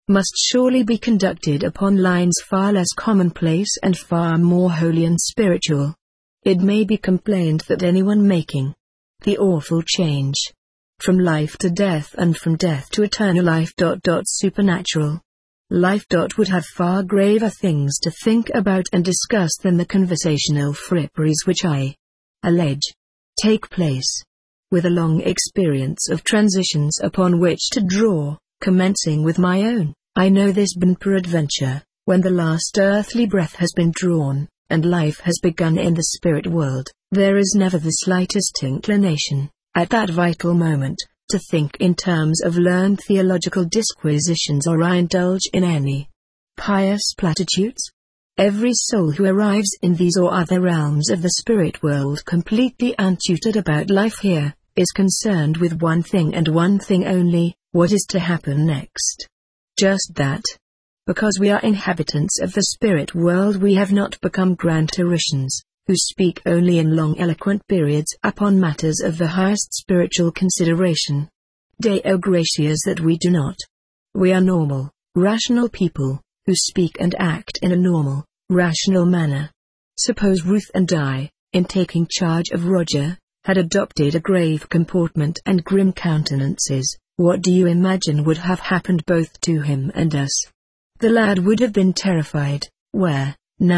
must surely be conducted upon lines far less commonplace and far more holy and spiritual. It may be complained that anyone making the awful change from life to death and from death to eternal life supernatural life would have far graver things to think about and discuss than the conversational fripperies which I allege take place, with a long experience of transitions upon which to draw, commencing with my own. I know this peradventure, when the last earthly breath has been drawn, and life has begun in the spirit world, there is never the slightest inclination, at that vital moment, to think in terms of learned theological disquisitions or indulge in any pious platitudes. Every soul who arrives in these or other realms of the spirit world completely untutored about life here, is concerned with one thing and one thing only: what is to happen next. Just that. Because we are inhabitants of the spirit world, we have not become grand rhetoricians, who speak only in long eloquent periods upon matters of the highest spiritual consideration. Deo gratias that we do not. We are normal, rational people, who speak and act in a normal, rational manner. Suppose Ruth and I, in taking charge of Roger, had adopted a grave comportment and grim countenances, what do you imagine would have happened both to him and us? The lad would have been terrified, where,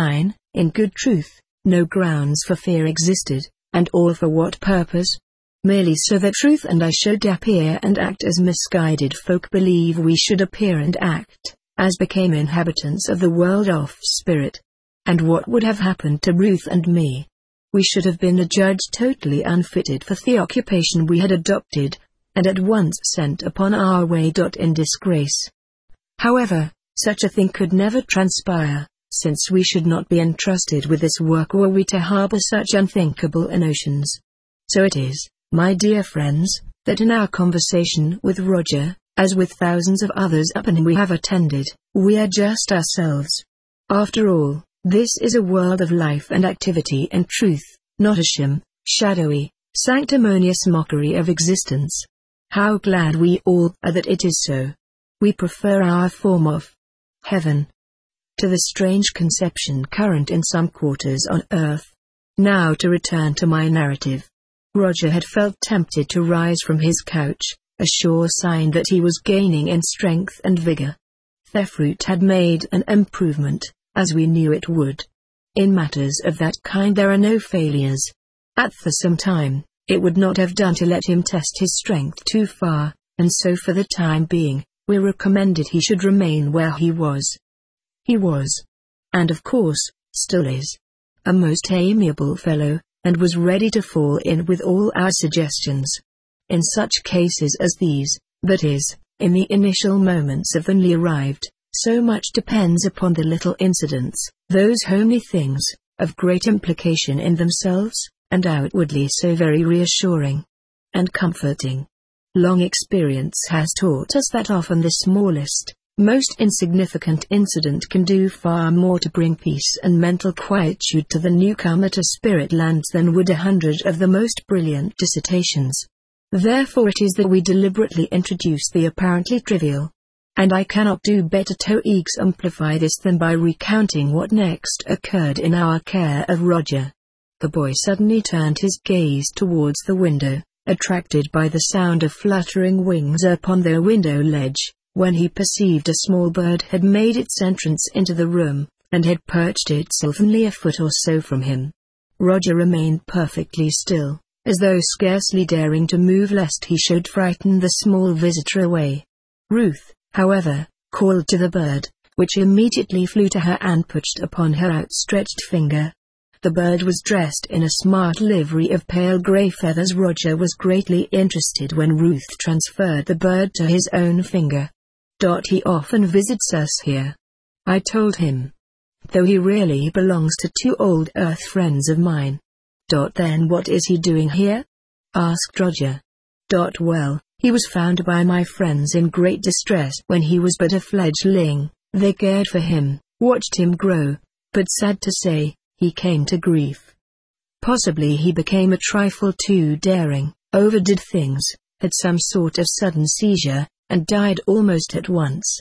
in good truth, no grounds for fear existed, and all for what purpose? Merely so that Ruth and I should appear and act as misguided folk believe we should appear and act, as became inhabitants of the world of spirit. And what would have happened to Ruth and me? We should have been adjudged totally unfitted for the occupation we had adopted, and at once sent upon our way in disgrace. However, such a thing could never transpire, since we should not be entrusted with this work were we to harbor such unthinkable notions. So it is, my dear friends, that in our conversation with Roger, as with thousands of others upon whom we have attended, we are just ourselves. After all, this is a world of life and activity and truth, not a sham, shadowy, sanctimonious mockery of existence. How glad we all are that it is so. We prefer our form of heaven to the strange conception current in some quarters on earth. Now to return to my narrative. Roger had felt tempted to rise from his couch, a sure sign that he was gaining in strength and vigor. Their fruit had made an improvement, as we knew it would. In matters of that kind there are no failures. At the same time, it would not have done to let him test his strength too far, and so for the time being, we recommended he should remain where he was. He was, and of course, still is, a most amiable fellow, and was ready to fall in with all our suggestions. In such cases as these, that is, in the initial moments of the newly arrived, so much depends upon the little incidents, those homely things, of great implication in themselves, and outwardly so very reassuring and comforting. Long experience has taught us that often the smallest, most insignificant incident can do far more to bring peace and mental quietude to the newcomer to spirit lands than would 100 of the most brilliant dissertations. Therefore it is that we deliberately introduce the apparently trivial. And I cannot do better to exemplify this than by recounting what next occurred in our care of Roger. The boy suddenly turned his gaze towards the window, attracted by the sound of fluttering wings upon the window ledge, when he perceived a small bird had made its entrance into the room, and had perched itself only a foot or so from him. Roger remained perfectly still, as though scarcely daring to move lest he should frighten the small visitor away. Ruth, however, called to the bird, which immediately flew to her and perched upon her outstretched finger. The bird was dressed in a smart livery of pale grey feathers. Roger was greatly interested when Ruth transferred the bird to his own finger. He often visits us here, I told him, though he really belongs to 2 old earth friends of mine. Then what is he doing here? Asked Roger. Well, he was found by my friends in great distress when he was but a fledgling. They cared for him, watched him grow, but sad to say, he came to grief. Possibly he became a trifle too daring, overdid things, had some sort of sudden seizure, and died almost at once.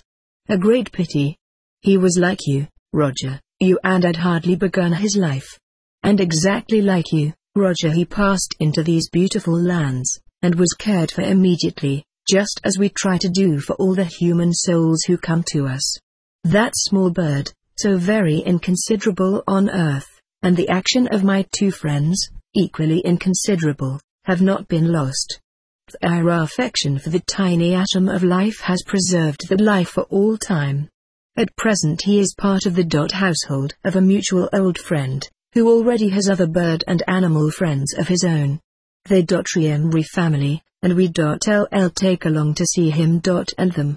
A great pity. He was like you, Roger, you and had hardly begun his life. And exactly like you, Roger, he passed into these beautiful lands, and was cared for immediately, just as we try to do for all the human souls who come to us. That small bird, so very inconsiderable on earth, and the action of my two friends, equally inconsiderable, have not been lost. Our affection for the tiny atom of life has preserved that life for all time. At present he is part of the household of a mutual old friend, who already has other bird and animal friends of his own. The Triemri family, and we LL take along to see him and them.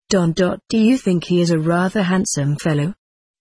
Do you think he is a rather handsome fellow?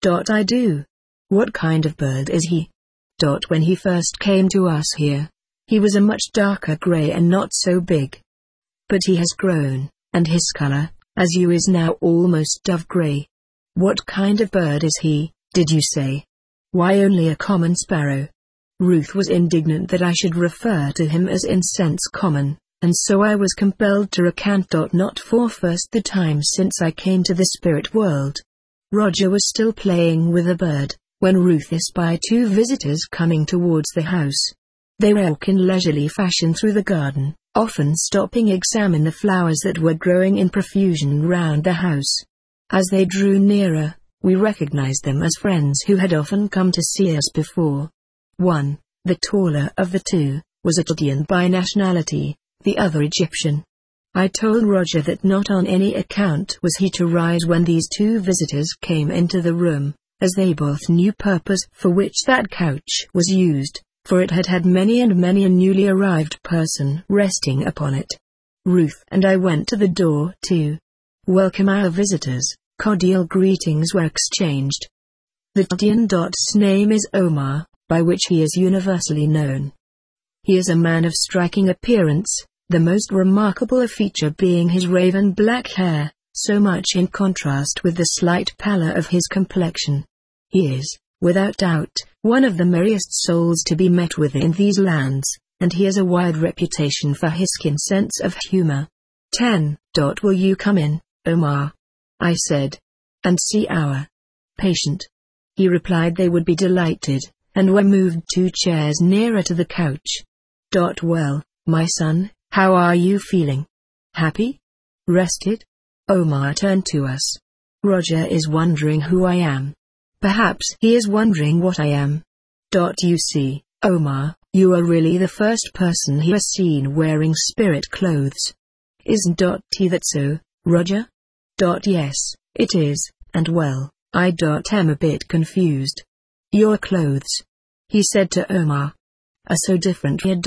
I do. What kind of bird is he? When he first came to us here, he was a much darker grey and not so big. But he has grown, and his color, as you is now almost dove grey. What kind of bird is he, did you say? Why, only a common sparrow. Ruth was indignant that I should refer to him as in sense common, and so I was compelled to recant. Not for first the time since I came to the spirit world. Roger was still playing with a bird, when Ruth espied two visitors coming towards the house. They walked in leisurely fashion through the garden, often stopping to examine the flowers that were growing in profusion round the house. As they drew nearer, we recognized them as friends who had often come to see us before. One, the taller of the two, was Attadian by nationality, the other Egyptian. I told Roger that not on any account was he to rise when these two visitors came into the room, as they both knew purpose for which that couch was used, for it had many and many a newly arrived person resting upon it. Ruth and I went to the door to welcome our visitors. Cordial greetings were exchanged. The Attadian's name is Omar, by which he is universally known. He is a man of striking appearance, the most remarkable feature being his raven black hair, so much in contrast with the slight pallor of his complexion. He is, without doubt, one of the merriest souls to be met with in these lands, and he has a wide reputation for his keen sense of humor. 10. Will you come in, Omar? I said. And see our patient. He replied they would be delighted, and were moved 2 chairs nearer to the couch. Well, my son, how are you feeling? Happy? Rested? Omar turned to us. Roger is wondering who I am. Perhaps he is wondering what I am. You see, Omar, you are really the first person he has seen wearing spirit clothes. Isn't that so, Roger? Yes, it is, and well, I am a bit confused. Your clothes, he said to Omar, are so different here.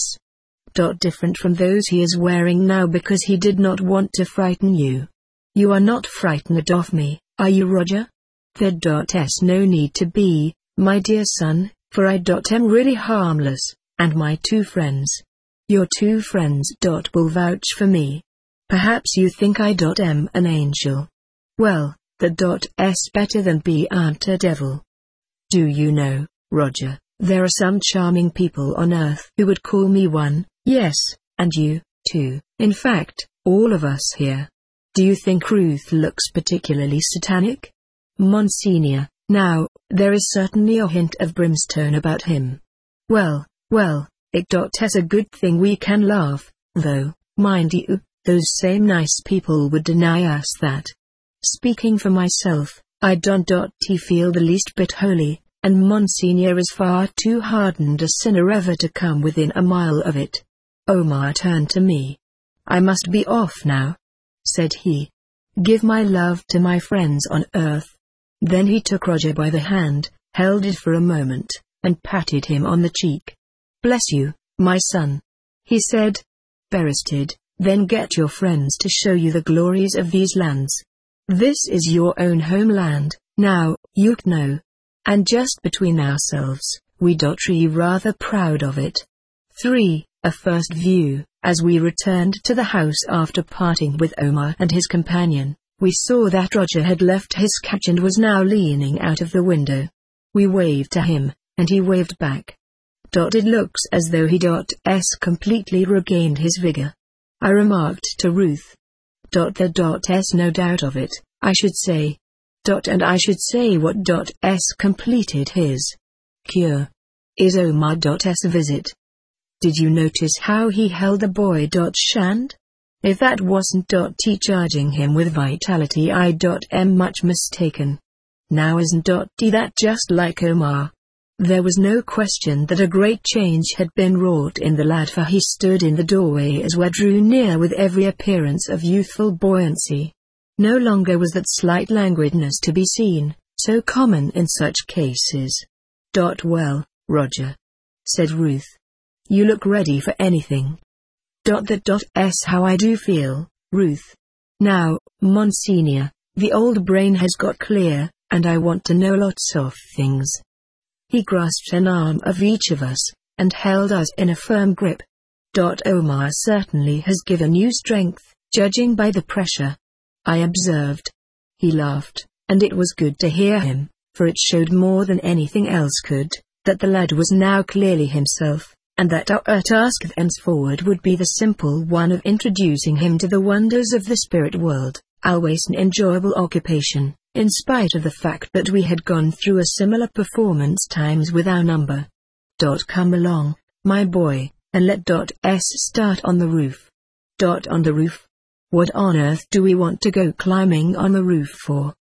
Different from those he is wearing now because he did not want to frighten you. You are not frightened of me, are you, Roger? There's no need to be, my dear son, for I am really harmless, and my 2 friends. Your 2 friends will vouch for me. Perhaps you think I am an angel. Well, the better than be a devil. Do you know, Roger, there are some charming people on earth who would call me one, yes, and you, too, in fact, all of us here. Do you think Ruth looks particularly satanic? Monsignor, now, there is certainly a hint of brimstone about him. Well, it's a good thing we can laugh, though, mind you, those same nice people would deny us that. Speaking for myself, I don't feel the least bit holy, and Monsignor is far too hardened a sinner ever to come within a mile of it. Omar turned to me. I must be off now, said he. Give my love to my friends on earth. Then he took Roger by the hand, held it for a moment, and patted him on the cheek. Bless you, my son, he said. Berested, then get your friends to show you the glories of these lands. This is your own homeland, now, you know. And just between ourselves, we rather proud of it. 3. A first view. As we returned to the house after parting with Omar and his companion, we saw that Roger had left his couch and was now leaning out of the window. We waved to him, and he waved back. It looks as though he completely regained his vigor. I remarked to Ruth. There's no doubt of it, I should say. And I should say what S completed his cure. Is Omar.'s visit. Did you notice how he held the boy Shand? If that wasn't T charging him with vitality, I am much mistaken. Now isn't D that just like Omar? There was no question that a great change had been wrought in the lad, for he stood in the doorway as we drew near with every appearance of youthful buoyancy. No longer was that slight languidness to be seen, so common in such cases. Well, Roger, said Ruth. You look ready for anything. How I do feel, Ruth. Now, Monsignor, the old brain has got clear, and I want to know lots of things. He grasped an arm of each of us, and held us in a firm grip. Omar certainly has given you strength, judging by the pressure. I observed. He laughed, and it was good to hear him, for it showed more than anything else could, that the lad was now clearly himself, and that our task thenceforward would be the simple one of introducing him to the wonders of the spirit world, always an enjoyable occupation, in spite of the fact that we had gone through a similar performance times with our number. Come along, my boy, and let S start on the roof. On the roof? What on earth do we want to go climbing on the roof for?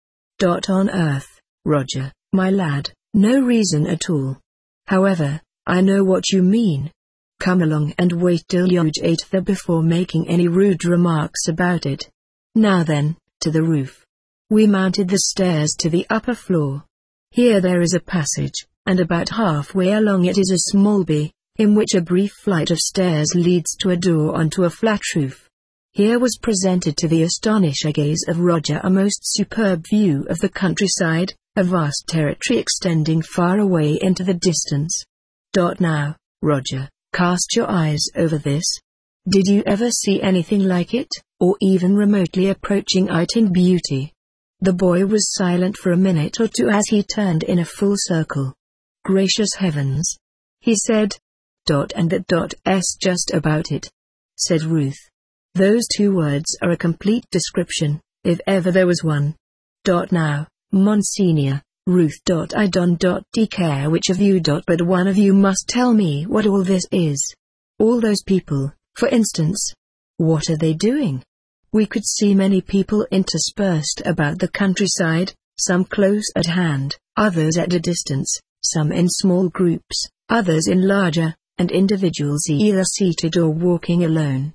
On earth, Roger, my lad, no reason at all. However, I know what you mean. Come along and wait till you're there before making any rude remarks about it. Now then, to the roof. We mounted the stairs to the upper floor. Here there is a passage, and about halfway along it is a small bay, in which a brief flight of stairs leads to a door onto a flat roof. Here was presented to the astonished gaze of Roger a most superb view of the countryside, a vast territory extending far away into the distance. Now, Roger, cast your eyes over this. Did you ever see anything like it, or even remotely approaching it in beauty? The boy was silent for a minute or two as he turned in a full circle. Gracious heavens, he said. And that S just about it, said Ruth. Those two words are a complete description, if ever there was one. Now, Monsignor, Ruth. I don't care which of you. But one of you must tell me what all this is. All those people, for instance. What are they doing? We could see many people interspersed about the countryside, some close at hand, others at a distance, some in small groups, others in larger, and individuals either seated or walking alone.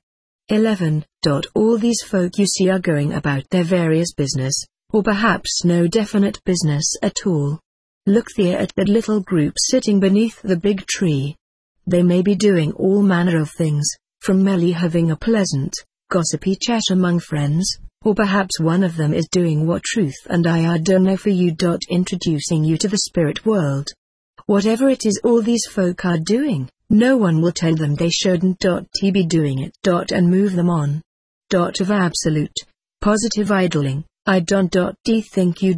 11. All these folk you see are going about their various business, or perhaps no definite business at all. Look there at that little group sitting beneath the big tree. They may be doing all manner of things, from merely having a pleasant, gossipy chat among friends, or perhaps one of them is doing what Truth and I are doing for you. Introducing you to the spirit world. Whatever it is all these folk are doing, no one will tell them they shouldn't be doing it. And move them on. Of absolute, positive idling, I don't think you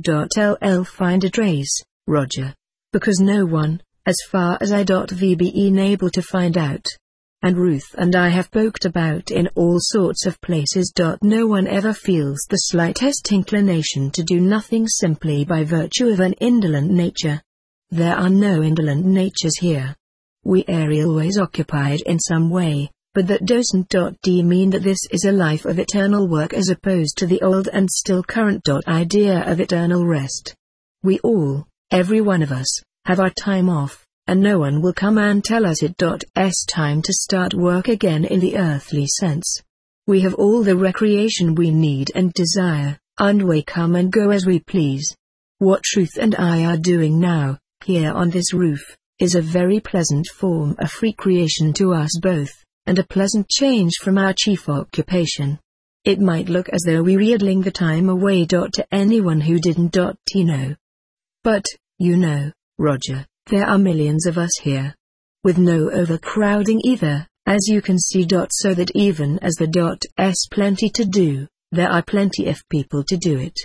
find a trace, Roger. Because no one, as far as I been able to find out. And Ruth and I have poked about in all sorts of places. No one ever feels the slightest inclination to do nothing simply by virtue of an indolent nature. There are no indolent natures here. We are always occupied in some way, but that doesn't mean that this is a life of eternal work as opposed to the old and still current idea of eternal rest. We all, every one of us, have our time off, and no one will come and tell us it's time to start work again in the earthly sense. We have all the recreation we need and desire, and we come and go as we please. What Truth and I are doing now, here on this roof, is a very pleasant form of recreation to us both, and a pleasant change from our chief occupation. It might look as though we were idling the time away to anyone who didn't know. But, you know, Roger, there are millions of us here. With no overcrowding either, as you can see. So that even as the plenty to do, there are plenty of people to do it.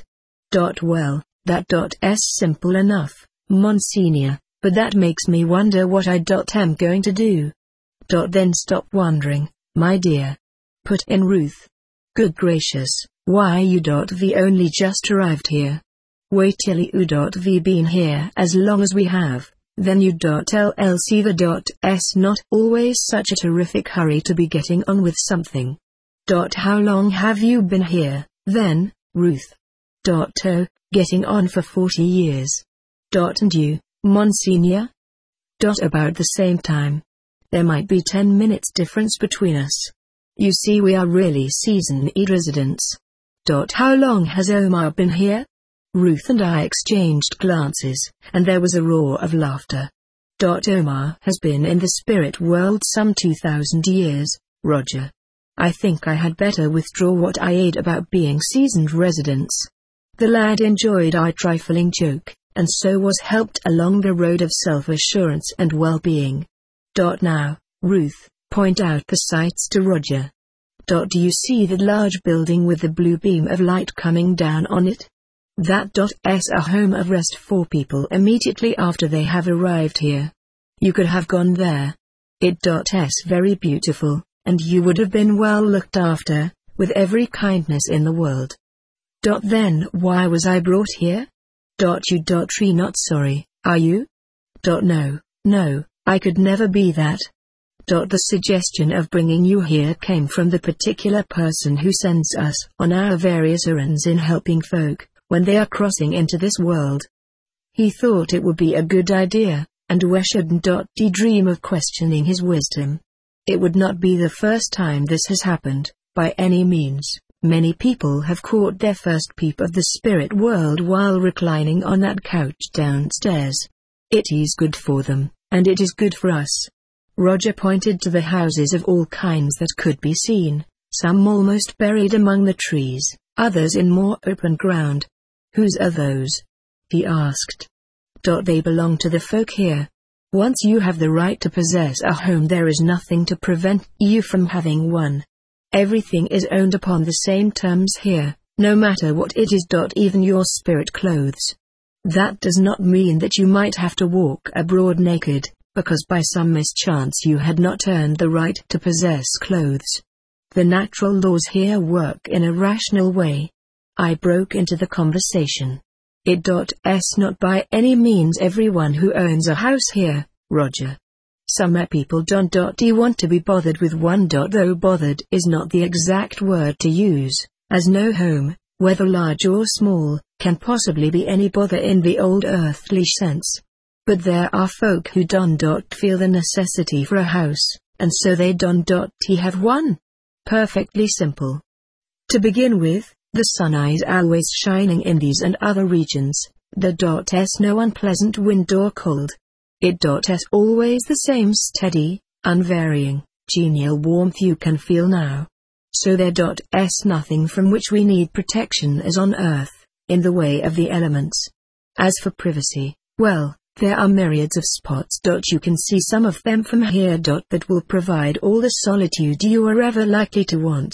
Well, that simple enough, Monsignor, but that makes me wonder what I am going to do. Then stop wondering, my dear. Put in Ruth. Good gracious, Why you.v only just arrived here? Wait till you.v been here as long as we have, then you.llc the.s not always such a terrific hurry to be getting on with something. How long have you been here, then, Ruth? Oh, getting on for 40 years. And you, Monsignor? About the same time. There might be 10 minutes difference between us. You see, we are really seasoned residents. How long has Omar been here? Ruth and I exchanged glances, and there was a roar of laughter. Omar has been in the spirit world some 2,000 years, Roger. I think I had better withdraw what I aid about being seasoned residents. The lad enjoyed our trifling joke, and so was helped along the road of self-assurance and well-being. Now, Ruth, point out the sights to Roger. Do you see that large building with the blue beam of light coming down on it? That's a home of rest for people immediately after they have arrived here. You could have gone there. It's very beautiful, and you would have been well looked after, with every kindness in the world. Then why was I brought here? You not sorry, are you? No, I could never be that. The suggestion of bringing you here came from the particular person who sends us on our various errands in helping folk when they are crossing into this world. He thought it would be a good idea, and we shouldn't dream of questioning his wisdom. It would not be the first time this has happened, by any means. Many people have caught their first peep of the spirit world while reclining on that couch downstairs. It is good for them, and it is good for us. Roger pointed to the houses of all kinds that could be seen, some almost buried among the trees, others in more open ground. Whose are those? He asked. They belong to the folk here. Once you have the right to possess a home, there is nothing to prevent you from having one. Everything is owned upon the same terms here, no matter what it is. Even your spirit clothes. That does not mean that you might have to walk abroad naked, because by some mischance you had not earned the right to possess clothes. The natural laws here work in a rational way. I broke into the conversation. It's not by any means everyone who owns a house here, Roger. Some people don't want to be bothered with one. Though bothered is not the exact word to use, as no home, whether large or small, can possibly be any bother in the old earthly sense. But there are folk who don't feel the necessity for a house, and so they don't have one. Perfectly simple. To begin with, the sun is always shining in these and other regions. There's no unpleasant wind or cold. It's always the same steady, unvarying, genial warmth you can feel now. So there's nothing from which we need protection as on earth, in the way of the elements. As for privacy, well, there are myriads of spots. You can see some of them from here. That will provide all the solitude you are ever likely to want.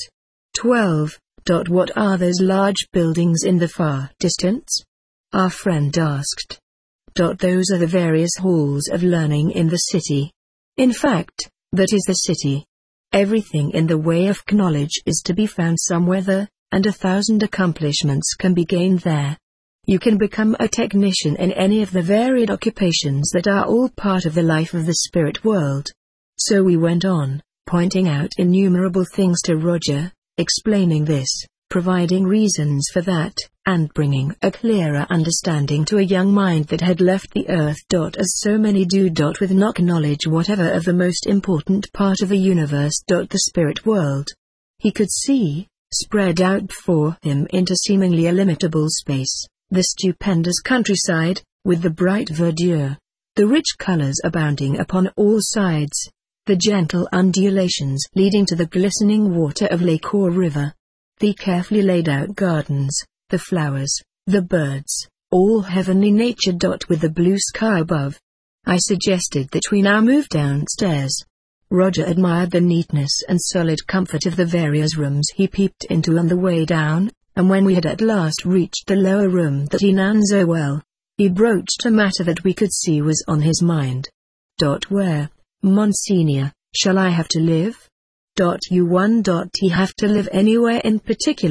12. What are those large buildings in the far distance? Our friend asked. Those are the various halls of learning in the city. In fact, that is the city. Everything in the way of knowledge is to be found somewhere there, and 1,000 accomplishments can be gained there. You can become a technician in any of the varied occupations that are all part of the life of the spirit world. So we went on, pointing out innumerable things to Roger, explaining this, providing reasons for that, and bringing a clearer understanding to a young mind that had left the earth. As so many do. With no knowledge whatever of the most important part of the universe. The spirit world. He could see, spread out before him into seemingly illimitable space, the stupendous countryside, with the bright verdure, the rich colors abounding upon all sides, the gentle undulations leading to the glistening water of lake or river, the carefully laid out gardens, the flowers, the birds, all heavenly nature. With the blue sky above. I suggested that we now move downstairs. Roger admired the neatness and solid comfort of the various rooms he peeped into on the way down, and when we had at last reached the lower room that he knew so well, he broached a matter that we could see was on his mind. Where, Monsignor, shall I have to live? You have to live anywhere in particular?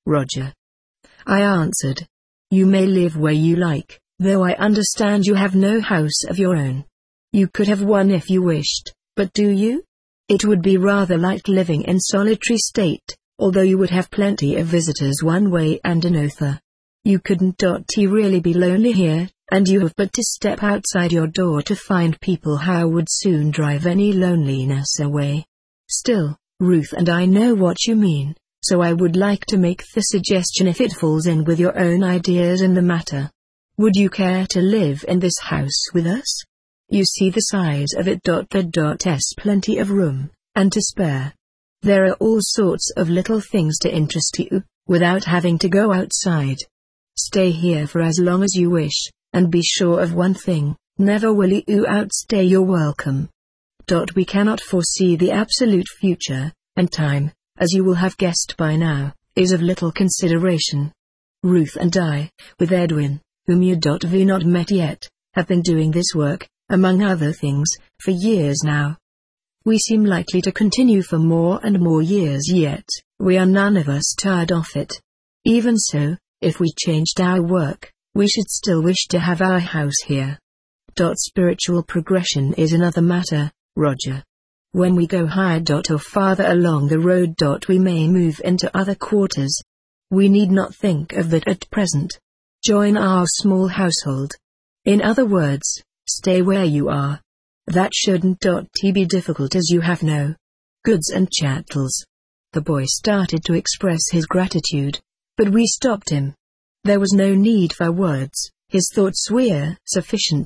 Roger. I answered. You may live where you like, though I understand you have no house of your own. You could have one if you wished, but do you? It would be rather like living in solitary state, although you would have plenty of visitors one way and another. You couldn't really be lonely here, and you have but to step outside your door to find people who would soon drive any loneliness away. Still, Ruth and I know what you mean, so I would like to make the suggestion if it falls in with your own ideas in the matter. Would you care to live in this house with us? You see the size of it. There's plenty of room, and to spare. There are all sorts of little things to interest you, without having to go outside. Stay here for as long as you wish, and be sure of one thing, never will you outstay your welcome. We cannot foresee the absolute future, and time, as you will have guessed by now, is of little consideration. Ruth and I, with Edwin, whom you not met yet, have been doing this work, among other things, for years now. We seem likely to continue for more and more years yet. We are none of us tired of it. Even so, if we changed our work, we should still wish to have our house here. Spiritual progression is another matter, Roger. When we go higher or farther along the road, we may move into other quarters. We need not think of that at present. Join our small household. In other words, stay where you are. That shouldn't be difficult, as you have no goods and chattels. The boy started to express his gratitude, but we stopped him. There was no need for words, his thoughts were sufficient.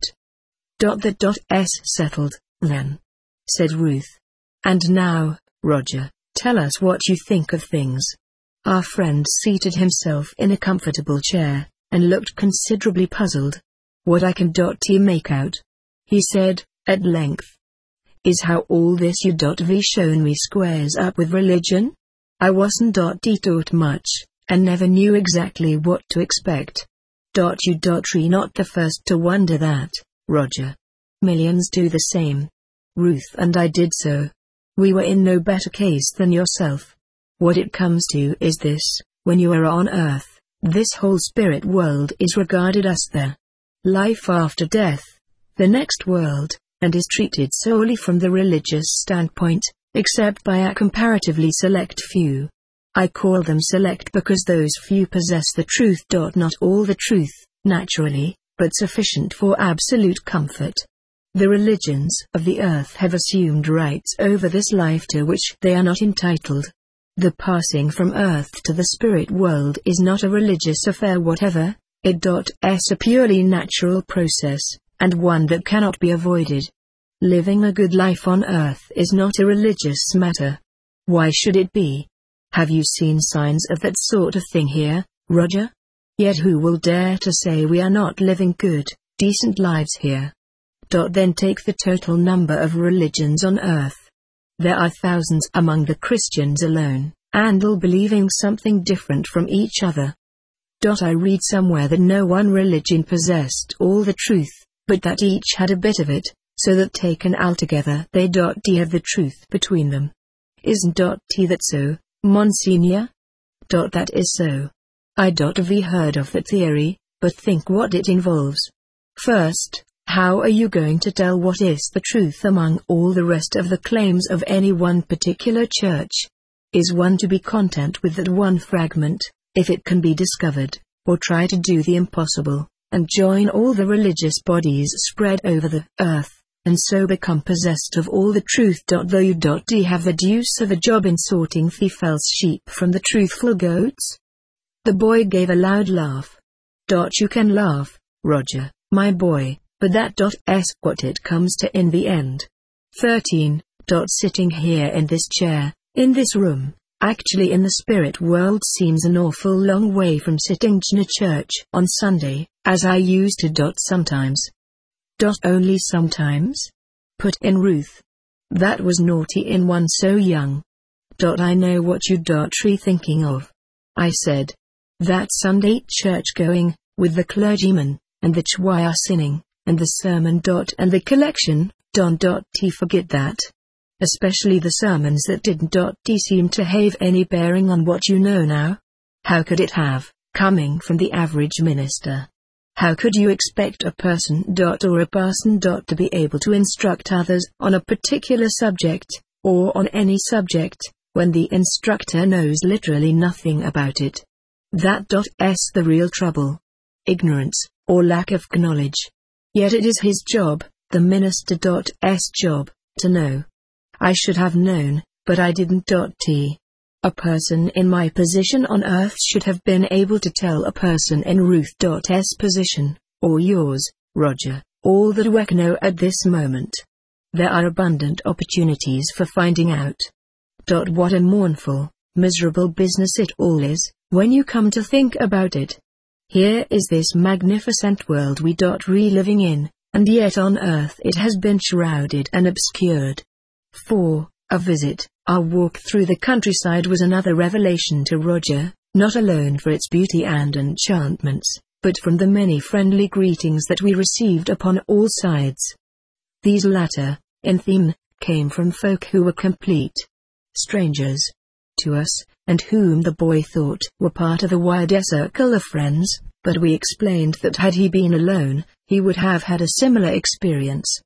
That's settled, then, said Ruth. And now, Roger, tell us what you think of things. Our friend seated himself in a comfortable chair, and looked considerably puzzled. What I can make out, he said, at length, is how all this you've shown me squares up with religion. I wasn't taught much, and never knew exactly what to expect. You're not the first to wonder that, Roger. Millions do the same. Ruth and I did so. We were in no better case than yourself. What it comes to is this: when you are on earth, this whole spirit world is regarded as the life after death, the next world, and is treated solely from the religious standpoint, except by a comparatively select few. I call them select because those few possess the truth. Not all the truth, naturally, but sufficient for absolute comfort. The religions of the earth have assumed rights over this life to which they are not entitled. The passing from earth to the spirit world is not a religious affair whatever, it's a purely natural process, and one that cannot be avoided. Living a good life on earth is not a religious matter. Why should it be? Have you seen signs of that sort of thing here, Roger? Yet who will dare to say we are not living good, decent lives here? Then take the total number of religions on earth. There are thousands among the Christians alone, and all believing something different from each other. I read somewhere that no one religion possessed all the truth, but that each had a bit of it, so that taken altogether they have the truth between them. Isn't that so, Monsignor? That is so. I heard of that theory, but think what it involves. First, how are you going to tell what is the truth among all the rest of the claims of any one particular church? Is one to be content with that one fragment, if it can be discovered, or try to do the impossible, and join all the religious bodies spread over the earth, and so become possessed of all the truth? Though you have the deuce of a job in sorting the false sheep from the truthful goats? The boy gave a loud laugh. You can laugh, Roger, my boy, but that's what it comes to in the end. 13. Sitting here in this chair, in this room, actually in the spirit world, seems an awful long way from sitting in a church on Sunday, as I used to sometimes. Only sometimes? Put in Ruth. That was naughty in one so young. I know what you're thinking of. I said. That Sunday church going, with the clergyman, and the choir singing, and the sermon. And the collection. Forget that. Especially the sermons that didn't seem to have any bearing on what you know now. How could it have, coming from the average minister? How could you expect a person or a person to be able to instruct others on a particular subject, or on any subject, when the instructor knows literally nothing about it? That's the real trouble. Ignorance, or lack of knowledge. Yet it is his job, the minister's job, to know. I should have known, but I didn't. A person in my position on earth should have been able to tell a person in Ruth's position, or yours, Roger, all that we know at this moment. There are abundant opportunities for finding out. What a mournful, miserable business it all is, when you come to think about it. Here is this magnificent world we reliving in, and yet on earth it has been shrouded and obscured. 4. A visit, our walk through the countryside was another revelation to Roger, not alone for its beauty and enchantments, but from the many friendly greetings that we received upon all sides. These latter, in theme, came from folk who were complete strangers to us, and whom the boy thought were part of a wider circle of friends, but we explained that had he been alone, he would have had a similar experience.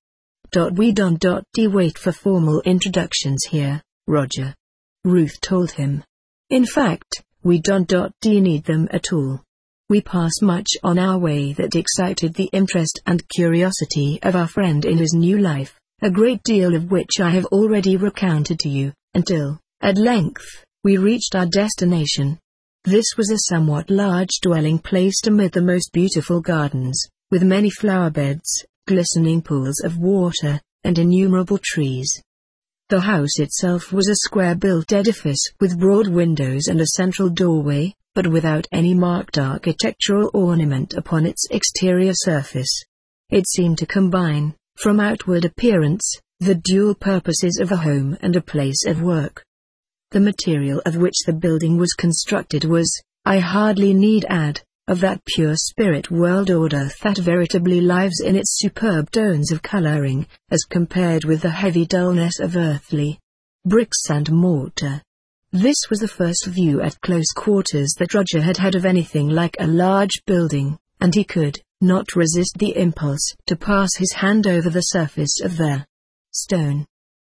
We don't wait for formal introductions here, Roger. Ruth told him. In fact, we don't need them at all. We pass much on our way that excited the interest and curiosity of our friend in his new life, a great deal of which I have already recounted to you, until, at length, we reached our destination. This was a somewhat large dwelling placed amid the most beautiful gardens, with many flower beds, glistening pools of water, and innumerable trees. The house itself was a square-built edifice with broad windows and a central doorway, but without any marked architectural ornament upon its exterior surface. It seemed to combine, from outward appearance, the dual purposes of a home and a place of work. The material of which the building was constructed was, I hardly need add, of that pure spirit world order that veritably lives in its superb tones of coloring, as compared with the heavy dullness of earthly bricks and mortar. This was the first view at close quarters that Roger had had of anything like a large building, and he could not resist the impulse to pass his hand over the surface of the stone.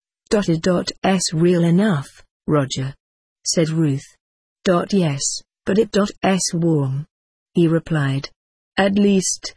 "S real enough, Roger," said Ruth. "Yes, but S warm," he replied. "At least,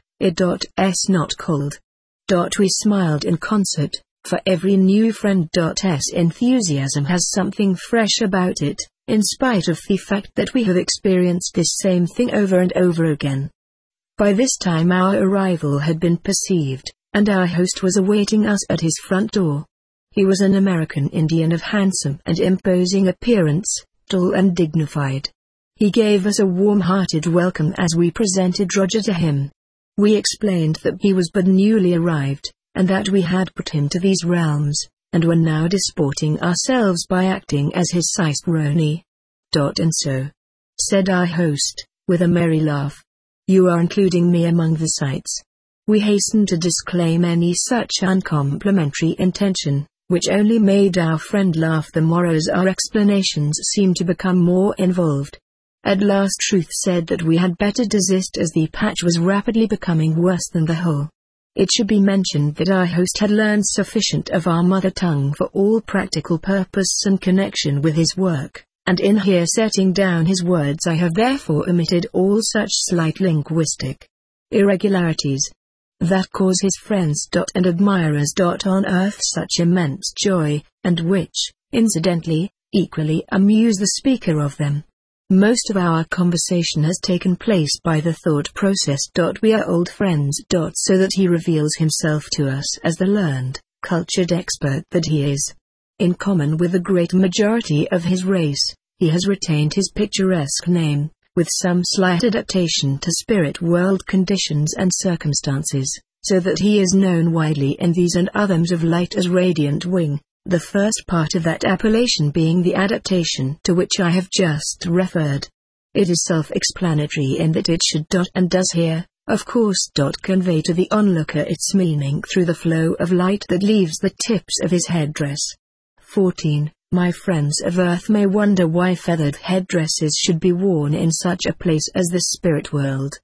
S not cold." We smiled in concert, for every new friend's enthusiasm has something fresh about it, in spite of the fact that we have experienced this same thing over and over again. By this time our arrival had been perceived, and our host was awaiting us at his front door. He was an American Indian of handsome and imposing appearance, tall and dignified. He gave us a warm-hearted welcome as we presented Roger to him. We explained that he was but newly arrived, and that we had put him to these realms, and were now disporting ourselves by acting as his cicerone. "And so," said our host, with a merry laugh, "you are including me among the sights." We hastened to disclaim any such uncomplimentary intention, which only made our friend laugh the more as our explanations seemed to become more involved. At last Ruth said that we had better desist as the patch was rapidly becoming worse than the whole. It should be mentioned that our host had learned sufficient of our mother tongue for all practical purpose and connection with his work, and in here setting down his words I have therefore omitted all such slight linguistic irregularities that cause his friends and admirers on earth such immense joy, and which, incidentally, equally amuse the speaker of them. Most of our conversation has taken place by the thought process. We are old friends. So that he reveals himself to us as the learned, cultured expert that he is. In common with the great majority of his race, he has retained his picturesque name, with some slight adaptation to spirit world conditions and circumstances, so that he is known widely in these and others of light as Radiant Wing, the first part of that appellation being the adaptation to which I have just referred. It is self-explanatory in that it should and does here, of course, convey to the onlooker its meaning through the flow of light that leaves the tips of his headdress. 14. My friends of Earth may wonder why feathered headdresses should be worn in such a place as the spirit world.